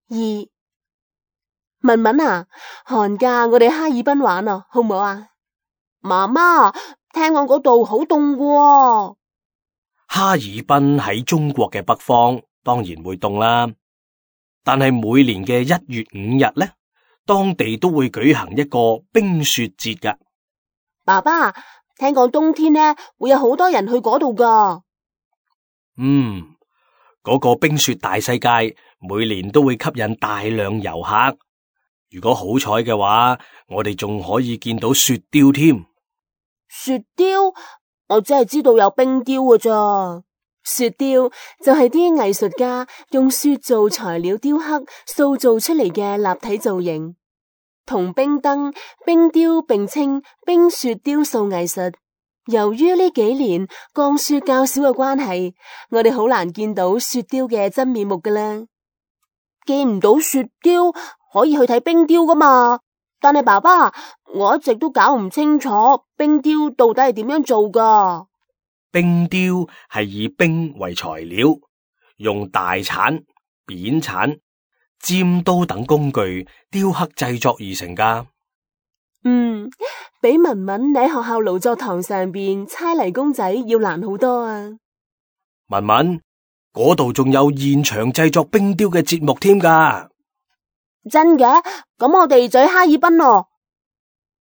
2。文文啊，寒假我哋哈爾濱玩啊，好唔好啊？媽媽，聽講嗰度好凍喎。 哈爾濱喺中國嘅北方，當然會凍啦。但係每年嘅1月5日呢，當地都會舉行一個冰雪節㗎。 爸爸，聽講冬天呢會有好多人去嗰度㗎。 嗰個冰雪大世界每年都會吸引大量遊客。如果好彩嘅話，我哋仲可以見到雪雕添。 雪雕？我只係知道有冰雕㗎咋。雪雕就係啲藝術家用雪做材料雕刻塑造出嚟嘅立體造型，同冰燈、冰雕並稱冰雪雕塑藝術。由於呢幾年降雪較少嘅關係，我哋好難見到雪雕嘅真面目㗎啦。見唔到雪雕可以去睇冰雕㗎嘛？但係爸爸，我一直都搞唔清楚冰雕到底係點樣做㗎。 冰雕係以冰為材料，用大鏟、扁鏟、尖刀等工具雕刻製作而成㗎。 比文文喺學校勞作堂上邊猜泥公仔要難好多啊！ 文文，嗰度仲有現場製作冰雕嘅節目添㗎。 真嘅？咁我哋就去哈爾濱咯。